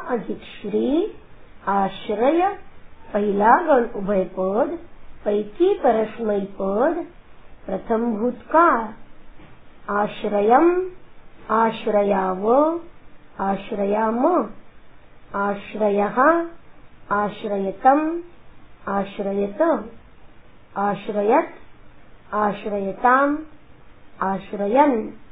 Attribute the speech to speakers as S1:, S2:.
S1: अधिक श्री, आश्रय पहिला गण उभयपद, पैकी परस्मैपद प्रथम भूतकाळ। आश्रयम्, आश्रयाव, आश्रयाम, आश्रयः, आश्रयतम्, आश्रयत, आश्रयत्, आश्रयताम्, आश्रयन्।